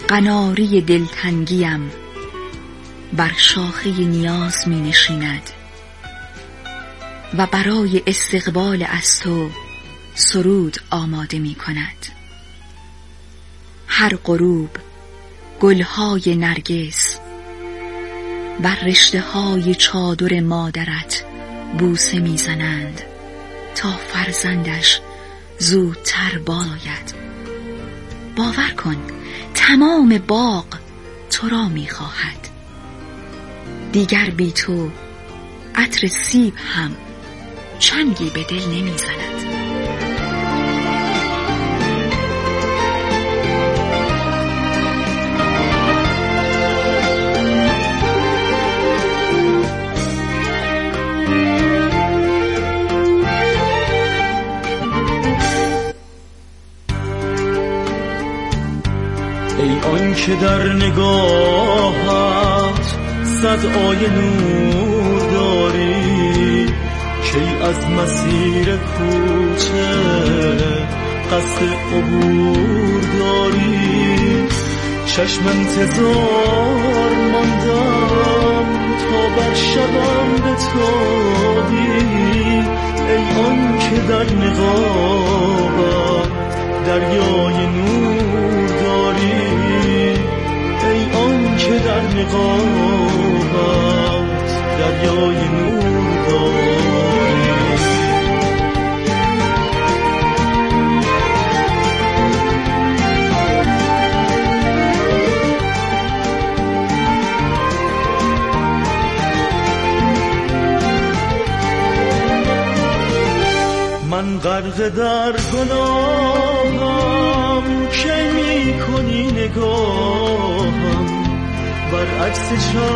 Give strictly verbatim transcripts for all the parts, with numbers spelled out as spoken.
قناری دلتنگیم بر شاخه نیاز می نشیند و برای استقبال از تو سرود آماده می کند. هر غروب گلهای نرگس بر رشته های چادر مادرت بوسه می زنند تا فرزندش زودتر باید. باور کن تمام باغ تو را می خواهد. دیگر بی تو عطر سیب هم چنگی به دل نمی زند. ای آن که در نگاهت صد آیه نور داری، کی از مسیر کوچه قصد عبور داری. چشم انتظار ماندم تا بر شبم بتابی، ای آن که در نقابت دریای نور داری، ای آن که در نقابت دریای نور داری. من غرق در گناهم، کی می کنی نگاهم برعکس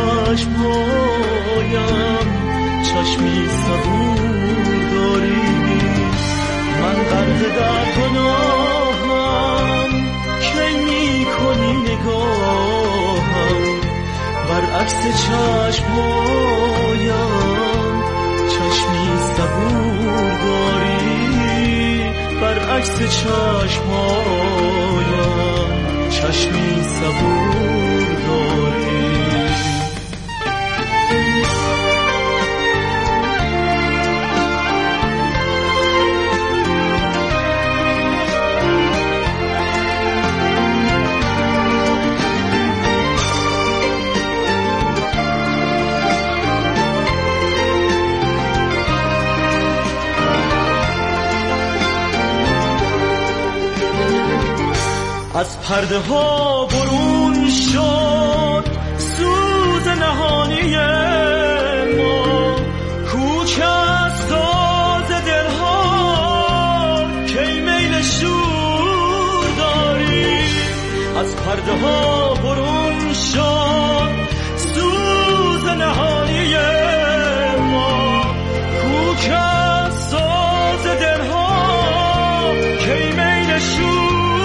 چشمهایم، چشمی صبور داری. من غرق در گناهم، کی می کنی نگاهم برعکس چشمهایم، چشمی صبور داری. برعکس چشمهایم چشمی صبور داری. از پرده ها برون شد سوز نهانی ما، کوچ از ساز دلها کی میل شور داری. از پرده ها برون شد سوز نهانی ما، کوچ از ساز دلها کی میل شور.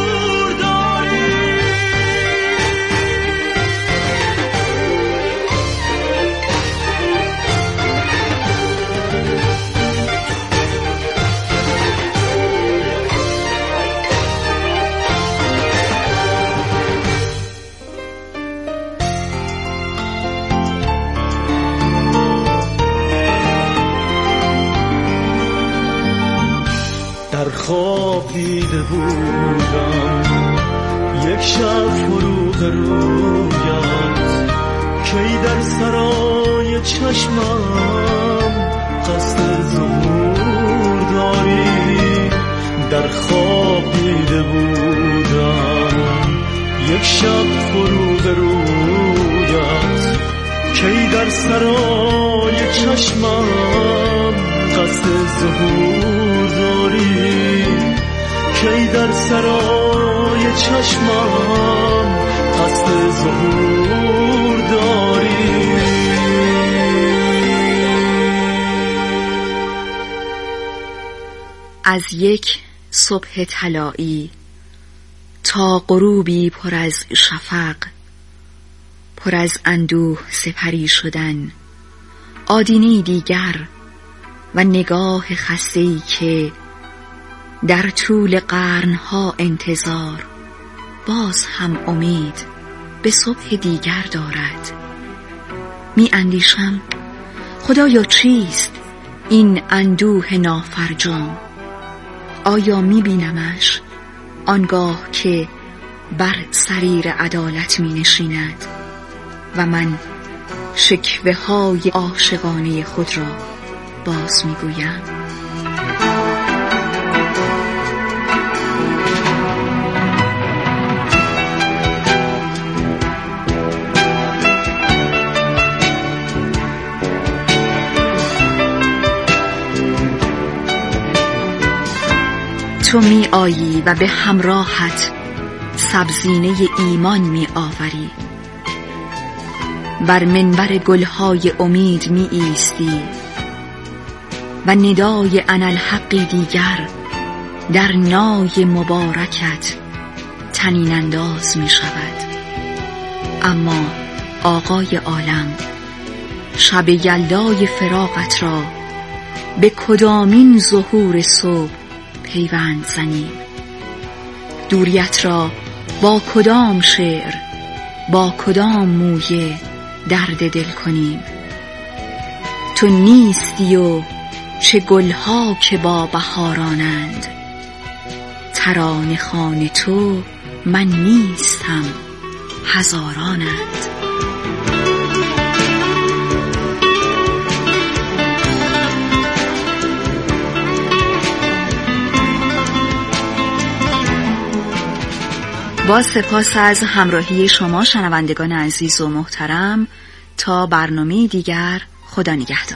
در خواب دیده بودم یک شب فروغ رویت، کی در سرای چشمم قصد ظهور داری. در خواب دیده بودم یک شب فروغ رویت، کی در سرای چشمم قصد ظهور داری. کی در سرای چشمم قصد ظهور داری. از یک صبح طلایی تا غروبی پر از شفق، پر از اندوه سپری شدن، آدینه‌ای دیگر و نگاه خسته‌ای که در طول قرنها انتظار باز هم امید به صبح دیگر دارد. می اندیشم خدایا چیست این اندوه نافرجام؟ آیا می بینمش آنگاه که بر سریر عدالت می نشیند و من شکوه های عاشقانه خود را باز می گویم؟ تو می آیی و به همراهت سبزینه ایمان می آوری، بر منبر گلهای امید می ایستی و ندای انالحقی دیگر در نای مبارکت طنین انداز می شود. اما آقای عالم، شب یلدای فراقت را به کدامین ظهور صبح پیوند زنیم؟ دوریت را با کدام شعر، با کدام مویه درد دل کنیم؟ تو نیستی و چه گلها که با بهارانند، ترانه خوان تو من نیستم هزارانند. با سپاس از همراهی شما شنوندگان عزیز و محترم، تا برنامه دیگر، خدا نگهدار.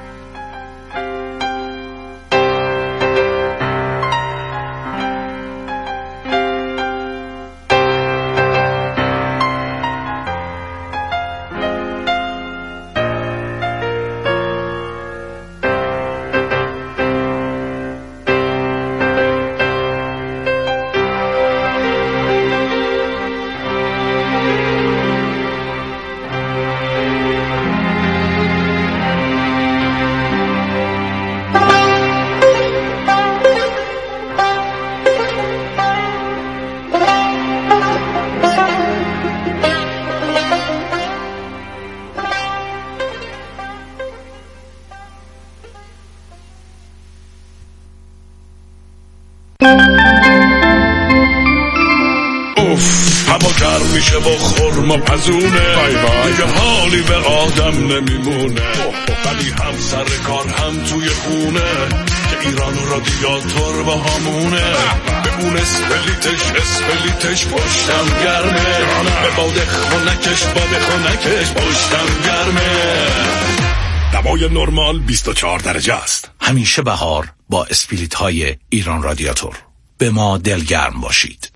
اوف هوا گرم میشه با خورما پزونه، دیگه حالی به آدم نمیمونه، ولی هم سر کار هم توی خونه که ایران رادیاتور با همونه. به اون اسپلیتش اسپلیتش پشتم گرمه، به باد خونکش باد خونکش پشتم گرمه. دمای نرمال بیست و چهار درجه است. همیشه بهار با اسپلیت های ایران رادیاتور. به ما دلگرم باشید.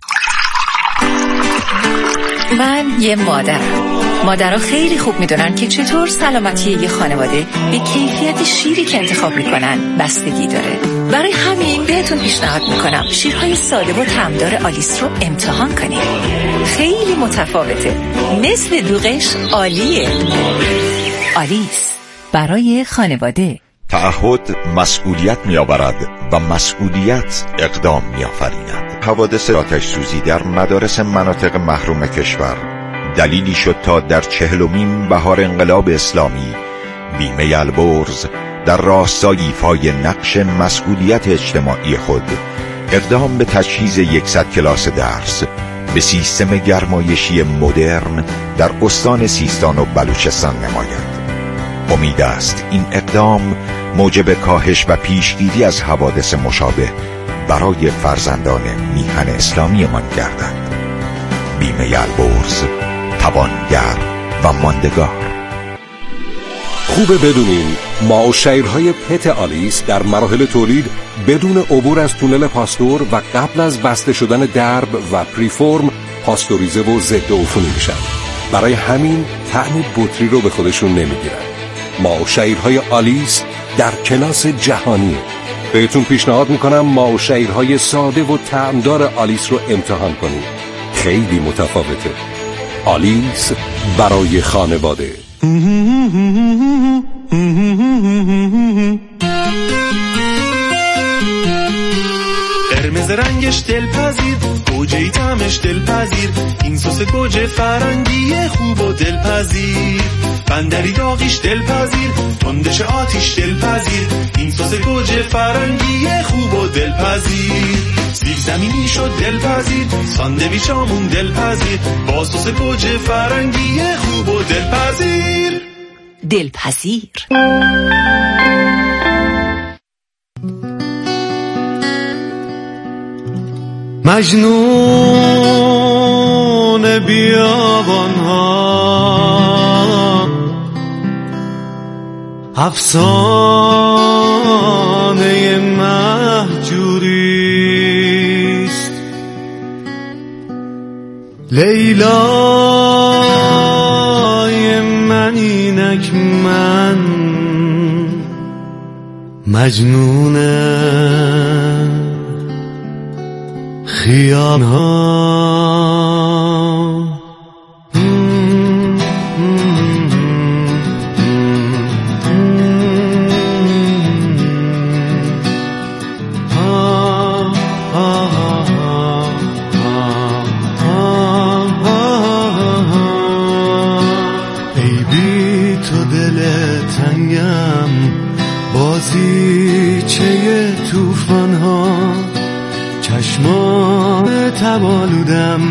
من یه مادرم. مادرها خیلی خوب میدونن که چطور سلامتی یه خانواده به کیفیت شیری که انتخاب میکنن بستگی داره. برای همین بهتون پیشنهاد میکنم شیرهای ساده و طعمدار آلیس رو امتحان کنید. خیلی متفاوته، مثل دوغش عالیه. آلیس برای خانواده. تعهد مسئولیت می‌آورد و مسئولیت اقدام می‌آفریند. حوادث آتش سوزی در مدارس مناطق محروم کشور دلیلی شد تا در چهلمین بهار انقلاب اسلامی بیمه البرز در راستای ایفای نقش مسئولیت اجتماعی خود اقدام به تجهیز یکصد کلاس درس به سیستم گرمایشی مدرن در استان سیستان و بلوچستان نماید. امید است این اقدام موجب کاهش و پیشگیری از حوادث مشابه برای فرزندان میهن اسلامی من گردد. بیمه البرز، توانگر و ماندگار. خوبه بدونین ما و شیرهای پت آلیس در مراحل تولید بدون عبور از تونل پاستور و قبل از بسته شدن درب و پریفورم پاستوریزه و ضد عفونی میشن. برای همین طعم بطری رو به خودشون نمیگیرن. ما و شیرهای آلیس در کلاس جهانیه. بهتون پیشنهاد میکنم ما و شیرهای ساده و طعمدار آلیس رو امتحان کنید. خیلی متفاوته. آلیس برای خانواده. قرمز تازه رنگش دلپذیر، گوجه طعمش دلپذیر، این سس گوجه فرنگی خوب و دلپذیر. بندری داغیش دلپذیر، تندش آتیش دلپذیر، این سس گوجه فرنگی خوب و دلپذیر. سیب زمینی شد دلپذیر، ساندویچامون دلپذیر، با سس گوجه فرنگی خوب و دلپذیر. دلپذیر. مجنون بیابانها، افسانه مهجوریست، لیلای من اینک من مجنون خیانها. ای بی تو دل تنگم، بازیچه توفانها، چشمان تبالودم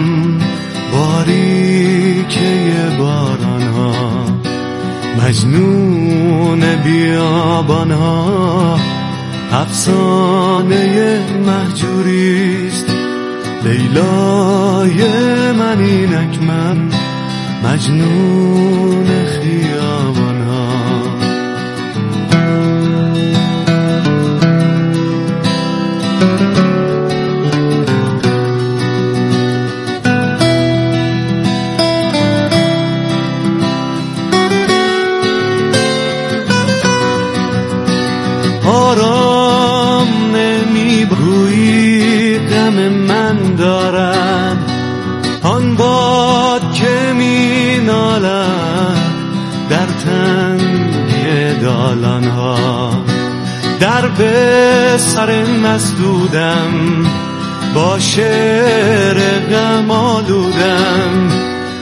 باریکه بارانها. مجنون بیابانها، افسانه مهجوریست، لیلای من اینک من مجنون خیابانها. آرام نمی بروی غم من دارد، آن باد که می نالد در تنگی دالانها. در به سر مسدودم با شعر غم آلودم،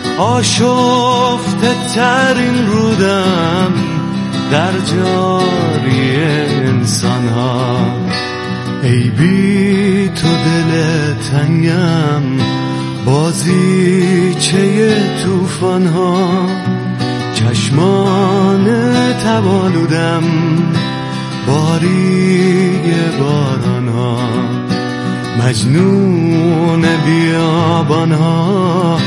آشفته ترین رودم در جاری انسان ها. ای بی تو دل تنگم، بازیچه توفان ها، چشمان تبالودم باری باران ها. مجنون بیابان ها،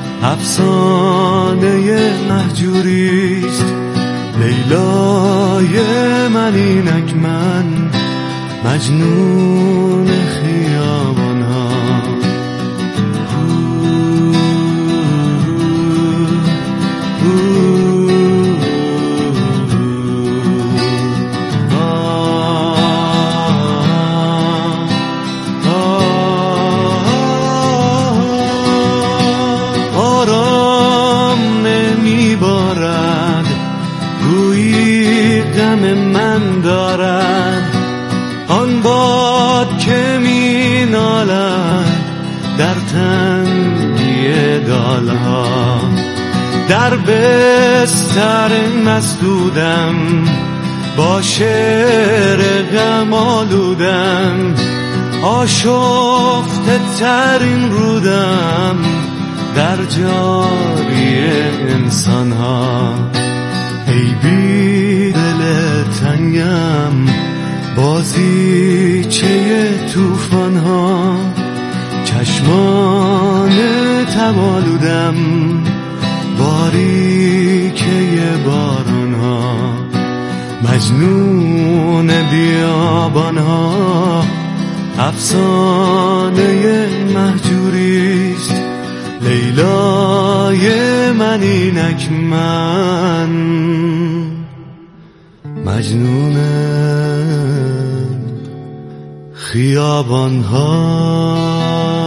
افسانه مهجوریست، لیلای من اینک من مجنون خیابان ها. آرام نمیبارد گویی غم من دارد، آن باد که می نالد در تنگی دالها. در بستر مسدودم با شعر غم آلودم، آشفته ترین رودم در جاری انسان ها. ای بی دل تنگم، بازیچه توفان ها، چشمان تبالودم باریکه باران ها. مجنون بیابان ها، افسانه مهجوریست، لیلای من اینک من مجنون خیابان ها.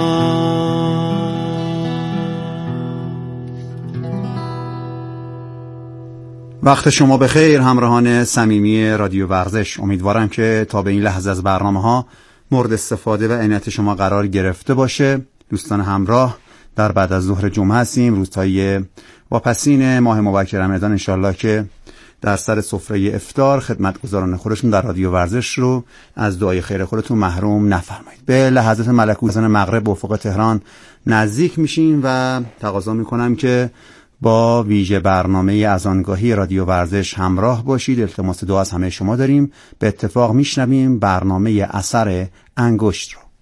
وقت شما بخیر همراهان صمیمی رادیو ورزش. امیدوارم که تا به این لحظه از برنامه ها مورد استفاده و عنایت شما قرار گرفته باشه. دوستان همراه، در بعد از ظهر جمعه هستیم، روزهای واپسین ماه مبارک رمضان، انشالله که در سر سفره افطار خدمتگزاران خودشون در رادیو ورزش رو از دعای خیر خودتون محروم نفرمایید. به لحظات ملکوت اذان مغرب به افق تهران نزدیک میشیم و تقاضا میکنم که با ویژه برنامه اذانگاهی رادیو ورزش همراه باشید. التماس دعا از همه شما داریم. به اتفاق میشنویم برنامه اثر انگشت رو.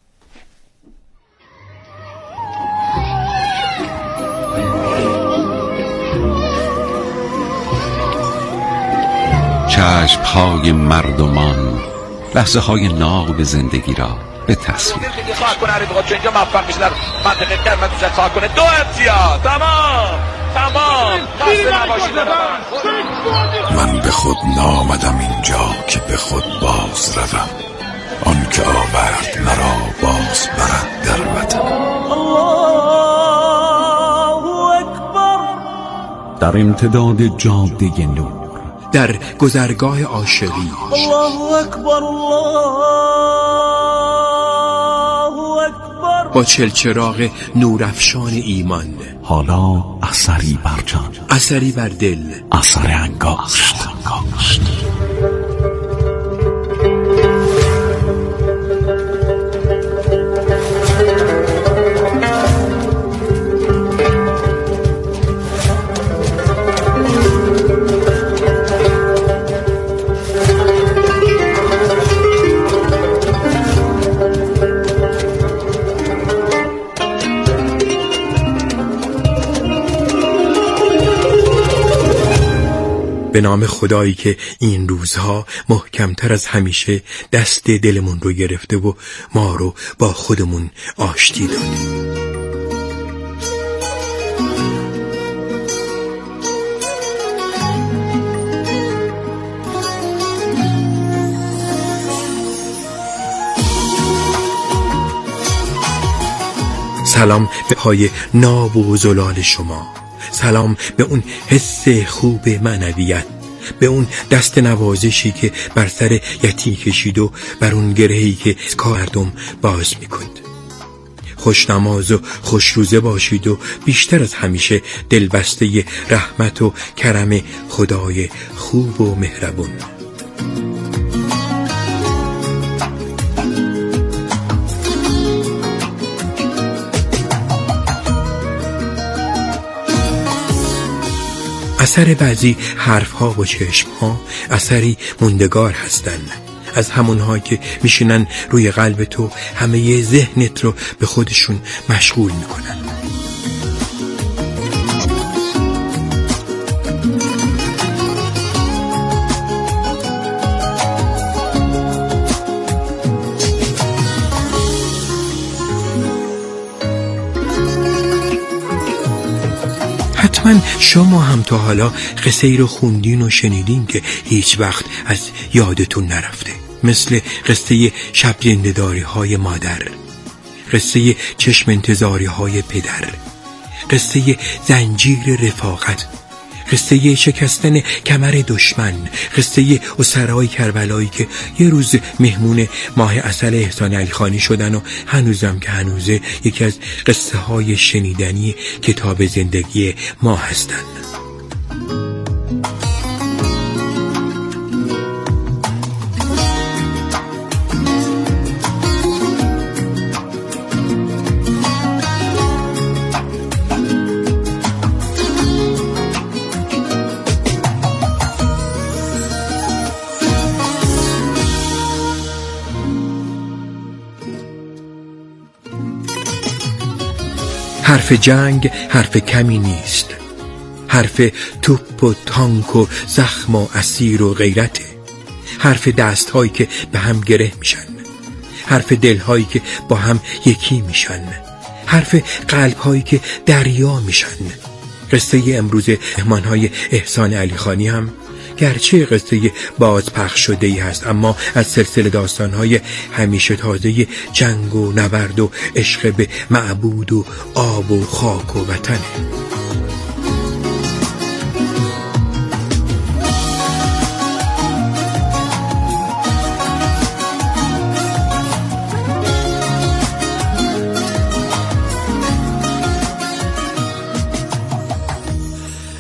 چشم های مردمان لحظه های ناب زندگی را به تصویر خیلی خواهد کنه علی بخواد چه اینجا موفق میشه در منطقه قرمز دوزد خواهد کنه. دو امتیاز تمام تمام خسته نباشید. من به خود نامدم اینجا که به خود باز روم، آن که آورد مرا باز برد در وطن. در امتداد جاده نور، در گذرگاه عاشقی، الله اکبر الله اکبر، با چلچراغ نورافشان ایمان، حالا اثری بر جان، اثری بر دل، اثر انگشت. به نام خدایی که این روزها محکمتر از همیشه دست دلمون رو گرفته و ما رو با خودمون آشتی داده. سلام به پای ناب و زلال شما، سلام به اون حس خوب معنویت، به اون دست نوازشی که بر سر یتیم کشید و بر اون گرهی که کاردم باز میکند. خوشنماز و خوشروزه باشید و بیشتر از همیشه دلبسته رحمت و کرم خدای خوب و مهربون. اثر بعضی حرفها و چشمها اثری موندگار هستند، از همونها که میشینن روی قلب تو، همه ذهنت رو به خودشون مشغول میکنن. حتما شما هم تا حالا قصه ای رو خوندین و شنیدین که هیچ وقت از یادتون نرفته، مثل قصه شب زنده‌داری های مادر، قصه چشم انتظاری های پدر، قصه زنجیر رفاقت، قصه شکستن کمر دشمن، قصه اسرای کربلایی که یه روز مهمون ماه عسل احسان علیخانی شدن و هنوزم که هنوزه یکی از قصه های شنیدنی کتاب زندگی ما هستن. حرف جنگ حرف کمی نیست، حرف توپ و تانک و زخم و اسیر و غیرته، حرف دست هایی که به هم گره میشن، حرف دل هایی که با هم یکی میشن، حرف قلب هایی که دریا میشن. قصه امروز مهمان های احسان علیخانی هم گرچه قصه بازپخش شده ای هست، اما از سلسله داستان‌های همیشه تازه جنگ و نبرد و عشق به معبود و آب و خاک و وطنه.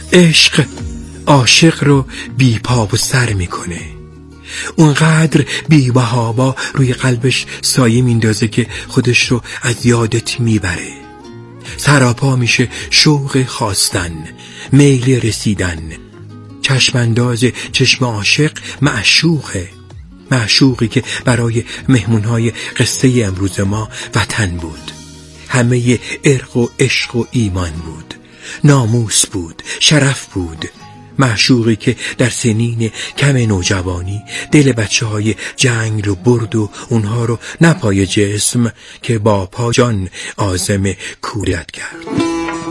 عشق عاشق رو بی پا و سر میکنه، اونقدر بی بهابا روی قلبش سایه میندازه که خودش رو از یادت میبره. سراپا میشه شوق خواستن، میل رسیدن، چشمانداز چشم عاشق معشوقه، معشوقی که برای مهمونهای قصه امروز ما وطن بود، همه ارق و عشق و ایمان بود، ناموس بود، شرف بود، معشوقی که در سنین کم نوجوانی دل بچه های جنگ رو برد و اونها رو نه پای جسم که با پا جان عازم کوریت کرد.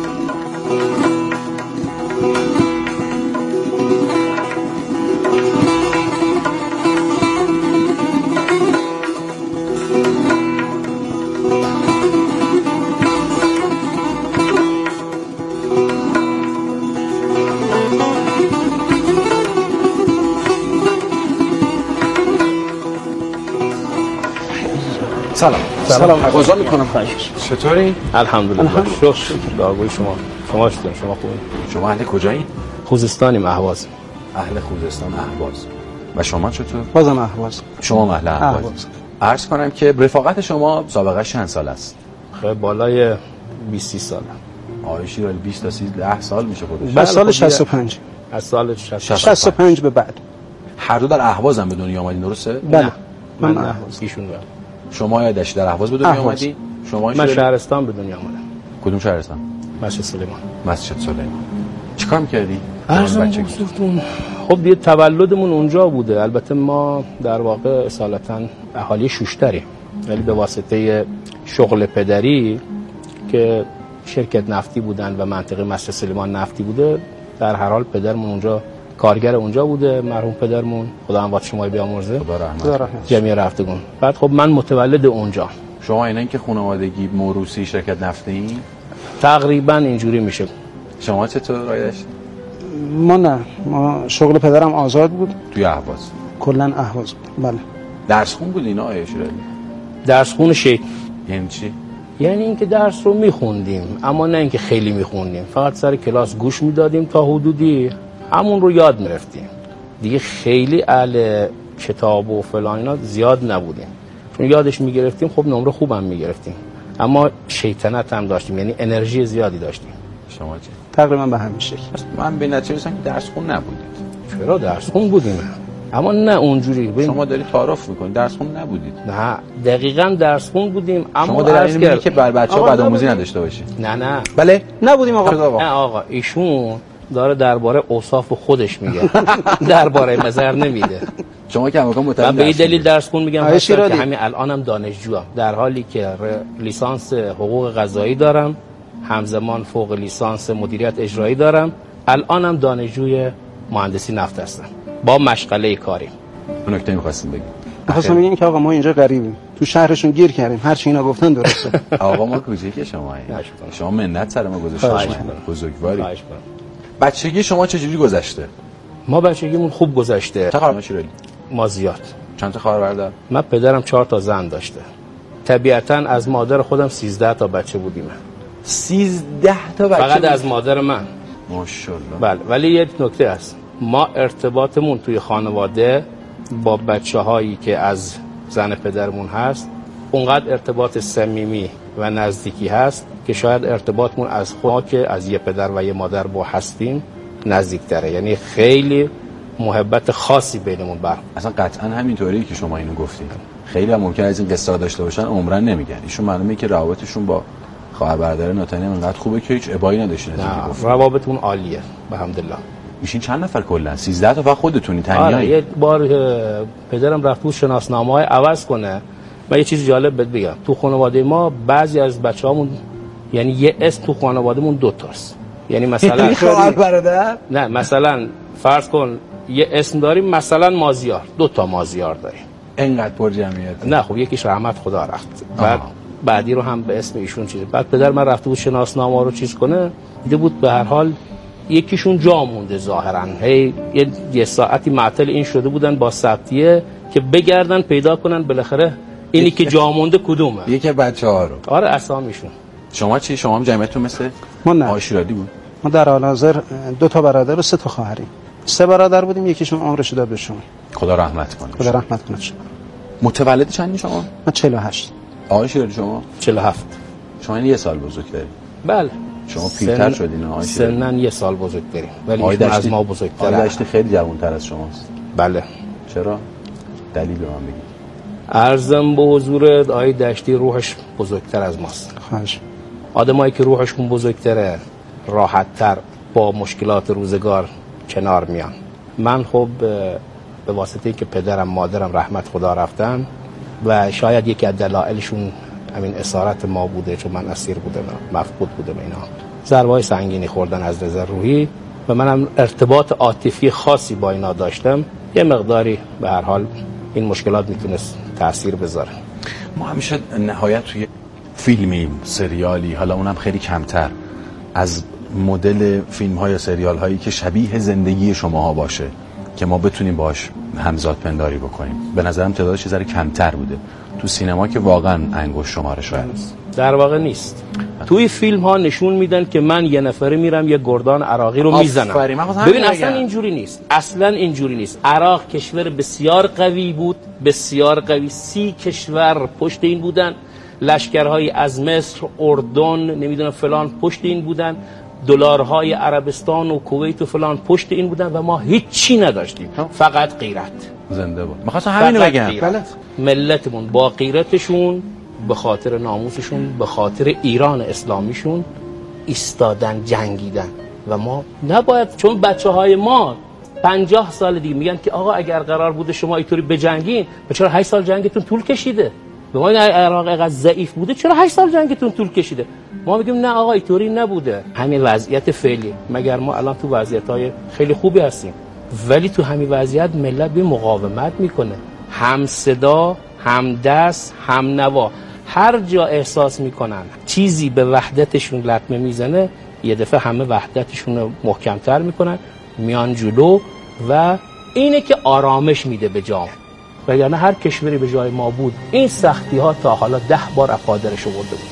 سلام سلام عرض میکنم. چطوری؟ الحمدلله. شکر دعای شما. شما چطور؟ شما خوبی؟ شما اهل کجایی؟ خوزستانیم، اهواز. اهل خوزستان، اهواز. و شما چطور؟ بازم اهواز. شما اهل اهواز. عرض کنم که رفاقت شما سابقه چند سال است؟ خیلی بالای بیست سال. آیشی رو بیست تا سیزده سال میشه خودش. از سال شصت و پنج. از سال شصت و پنج به بعد. هر دو در اهواز هم به دنیا آمدین درسته؟ بله. من اهواز. ایشون بله. شما یادش در اهواز به دنیا آمدی؟ شما من شهرستان به دنیا آمدم. کدوم شهرستان؟ مسجد سلیمان. مسجد سلیمان. چیکار می‌کردی؟ ارزم بزرگتون خب دیگه تولدمون اونجا بوده. البته ما در واقع اصالتاً اهالی شوشتریم، ولی به واسطه شغل پدری که شرکت نفتی بودن و منطقه مسجد سلیمان نفتی بوده، در هر حال پدرمون اونجا کارگر اونجا بوده، مرحوم پدرمون، خدا اموات شما بیامرزه، خدا رحمت جمیع رفتگان. بعد خب من متولد اونجا. شما اینا که خانوادگی موروثی شرکت نفتی این؟ تقریبا اینجوری میشه. شما چطور رایش؟ ما نه، ما شغل پدرم آزاد بود. توی اهواز؟ کلا اهواز بود. بله. درس خون بود اینا آیه شیرالی؟ درس خون شیخ. یعنی چی؟ یعنی اینکه درس رو میخوندیم، اما نه اینکه خیلی میخوندیم، فقط سر کلاس گوش میدادیم تا حدودی همون رو یاد میرفتیم دیگه. خیلی اهل کتاب و فلان اینا زیاد نبودیم، چون یادش میگرفتیم خب نمره خوبم میگرفتیم، اما شیطنت هم داشتیم، یعنی انرژی زیادی داشتیم. شما چی؟ تقریبا به همین شکل. من به نتیجه رسیدم که درس خون نبودید. چرا درس خون بودیم، اما نه اونجوری. شما داری تعارف میکنید، درس خون نبودید. نه دقیقاً درس خون بودیم، اما شما داری میگی که بر بچه‌ها بدآموزی نداشته باشید. نه نه بله نبودیم آقا. نه آقا ایشون داره درباره اوصاف خودش میگه، درباره مظهر نمیده. شما که همکان متعلم من به این دلیل درس خون میگم که همین الانم دانشجوام، در حالی که لیسانس حقوق قضایی دارم، همزمان فوق لیسانس مدیریت اجرایی دارم، الانم دانشجوی مهندسی نفت هستم با مشغله کاری. نکته می‌خواستم بگم. می‌خواستم بگم که آقا ما اینجا غریبیم، تو شهرشون گیر کردیم، هر چی اینا گفتن درسته. آقا ما کوچیکه شما شما منت سر ما گذاشتید، بزرگواری. بچگی شما چجوری گذشته؟ ما بچگیمون خوب گذشته. چه خواهر شیرالی؟ ما زیاد. چند تا خواهر برادر؟ من پدرم چهار تا زن داشته. طبیعتاً از مادر خودم سیزده تا بچه بودیم. سیزده تا بچه؟ فقط از مادر من. ماشاءالله. بله، ولی یک نکته هست. ما ارتباطمون توی خانواده با بچه‌هایی که از زن پدرمون هست اونقدر ارتباط صمیمی و نزدیکی هست که شاید ارتباطمون از خود که از یه پدر و یه مادر با هستیم نزدیک‌تره. یعنی خیلی محبت خاصی بینمون برقرار. اصلا قطعا همینطوریه که شما اینو گفتید. خیلی هم ممکن از این قصه داشته باشن عمرن نمیگن. ایشون معلومه که روابطشون با خواهر برادر ناتنی انقدر خوبه که هیچ ابایی نداشتین. روابطمون عالیه الحمدلله. میشین چند نفر کلا؟ سیزده تا فقط خودتونی تنهایی؟ آره یه بار پدرم رفت بود شناسنامه‌های عوض کنه. من یه چیز جالب بهت بگم، تو خانواده ما بعضی از بچه‌هامون یعنی یه اسم تو خانوادهمون دو تاست. یعنی مثلا خواهر برادر؟ نه مثلا فرض کن یه اسم داریم مثلا مازیار، دو تا مازیار داریم. اینقدر پر جمعیت؟ نه خب یکیش رحمت خدا رفت، بعد بعدی رو هم به اسم ایشون چیز. بعد پدر من رفته بود شناسنامه رو چیز کنه، دیده بود به هر حال یکیشون جا مونده ظاهرا، هی یه, یه ساعتی معطل این شده بودن با ثبتیه که بگردن پیدا کنن بالاخره اینی که جا مونده کدومه، یکی بچه‌ها رو. آره اسامیشون. شما چی؟ شما هم جمعیتون مثل ما نه آشیرادی بود؟ ما در حال حاضر دو تا برادر و سه تا خواهریم. سه برادر بودیم، یکیشون عمرش داد به شما. خدا رحمت کنه. خدا رحمت کنه. متولد چندی شما؟ من چهل و هشت. آقای شیرازی شما؟ چهل و هفت. شما این یه سال بزرگتری. بله. شما پیرتر شدین آقای شیرازی. سنن یه سال بزرگتریم. ولی ایشون از ما بزرگتره. آقای دشتی خیلی جوان‌تر از شماست. بله. چرا؟ دلیل به من بگید. عرضم به حضورت آقای دشتی روحش بزرگتر از ماست. خواهش. آدمایی که روحشون بزرگتره راحت‌تر با مشکلات روزگار کنار میان. من خب به واسطه اینکه پدرم مادرم رحمت خدا رفتن و شاید یکی از دلایلشون همین اسارت ما بوده، چون من اسیر بودم، مفقود بودم، اینا ضربه‌های سنگینی خوردن از نظر روحی و منم ارتباط عاطفی خاصی با اینا داشتم. یه مقداری به هر حال این مشکلات میتونست تأثیر بذاره. ما همیشه نهایت توی فیلمی، سریالی، حالا اونم خیلی کمتر، از مدل فیلم ها یا سریال هایی که شبیه زندگی شماها باشه که ما بتونیم باش همزاد پنداری بکنیم، به نظرم تعدادش یه ذره کمتر بوده تو سینما که واقعا انگشت شماره شده است. در واقع نیست. توی فیلم ها نشون میدن که من یه نفره میرم یه گردان عراقی رو میزنم. ببین اصلا اینجوری نیست. اصلا اینجوری نیست. عراق کشور بسیار قوی بود، بسیار قوی. سی کشور پشت این بودن. لشکرهای از مصر، اردن، نمیدونم فلان پشت این بودن. دلارهای عربستان و کویت و فلان پشت این بودن و ما هیچی نداشتیم، فقط غیرت. زنده بود. می‌خواستم همین رو بگم. ملتمون با غیرتشون، به خاطر ناموسشون، به خاطر ایران اسلامیشون ایستادن، جنگیدن و ما نباید، چون بچه‌های ما پنجاه سال دیگه میگن که آقا اگر قرار بوده شما اینطوری بجنگین، چرا هشت سال جنگتون طول کشیده؟ به ما این عراق اینقدر ضعیف بوده، چرا هشت سال جنگتون طول کشیده؟ ما میگیم نه آقا اینطوری نبوده. همین وضعیت فعلی، مگر ما الان تو وضعیت‌های خیلی خوبی هستیم، ولی تو همین وضعیت ملت به مقاومت میکنه، هم صدا، هم دست، هم نوا. هر جا احساس میکنن چیزی به وحدتشون لطمه میزنه، یه دفعه همه وحدتشون رو محکمتر میکنن، میان جلو و اینه که آرامش میده به جامعه. وگرنه هر کشوری به جای ما بود این سختی ها تا حالا ده بار افادرش آورده بود.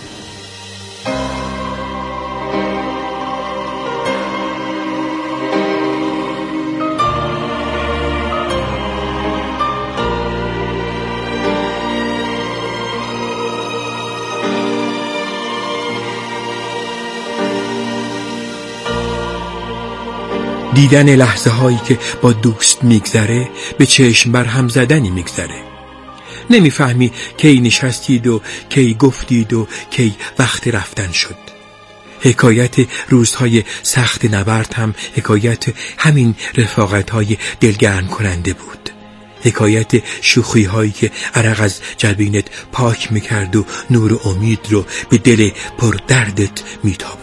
دیدن لحظه هایی که با دوست میگذره به چشم بر هم زدنی میگذره. نمیفهمی کی نشستید و کی گفتید و کی وقت رفتن شد. حکایت روزهای سخت نبرد هم حکایت همین رفاقت های دلگرم کننده بود. حکایت شوخی هایی که عرق از جبینت پاک میکرد و نور امید رو به دل پر دردت میتابوند.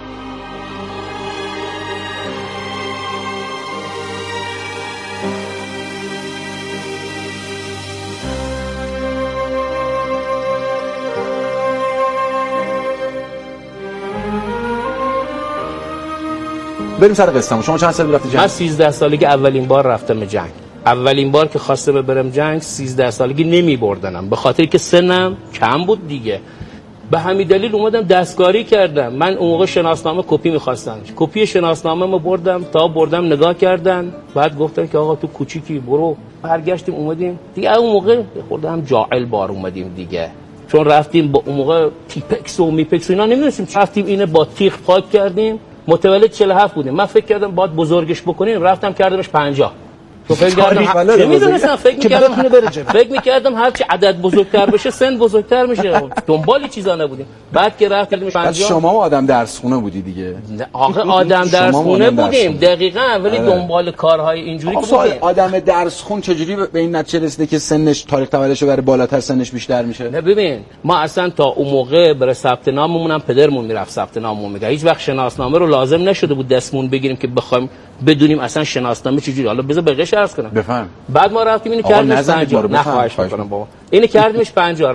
بریم سر قصه‌مون. شما چند سال بود رفتی جنگ؟ من سیزده سالگی اولین بار رفتم جنگ. اولین بار که خواستم برم جنگ سیزده سالگی نمی بردنم، به خاطر که سنم کم بود دیگه. به همین دلیل اومدم دستکاری کردم. من اون موقع شناسنامه کپی می‌خواستم. کپی شناسنامه ما بردم، تا بردم نگاه کردن، بعد گفتن که آقا تو کوچیکی برو. برگشتیم اومدیم دیگه. اون موقع خوردم جاعل بار اومدیم دیگه، چون رفتیم با اون موقع تیپکس و میپکس اینا نمی‌دونستیم، رفتیم اینه با تیغ پاک کردیم. متولد چهل و هفت بودیم. من فکر کردم باید بزرگش بکنیم، رفتم کردمش پنجاه. تو فکر کردم نمیدونستم، فکر می‌کردم فکر می‌کردم هر چی عدد بزرگتر بشه سن بزرگتر میشه. دنبال چیزا نبودیم. بعد که رفتیم پنجاه. شما آدم درس خونه بودی دیگه. آخه آدم درس خونه بودیم دقیقاً، ولی دنبال کارهای اینجوری که بودیم. آدم درس خون چجوری به این نتیجه رسیده که سنش تاریخ تولدش بره بالاتر، سنش بیشتر میشه؟ نه ببین، ما اصلا تا اون موقع برای ثبت ناممون هم پدرمون میرفت ثبت ناممون میگه. هیچ وقت شناسنامه رو لازم نشده بود دستمون بگیریم که بخوایم بدونیم اصلا شناسنامه چجوری. حالا بذار بقیه عرض کنم. بفهم. بعد ما رفتیم اینو کردیمش پنجاه. نه خواهش می‌کنم بابا. اینو کردیمش پنجاه.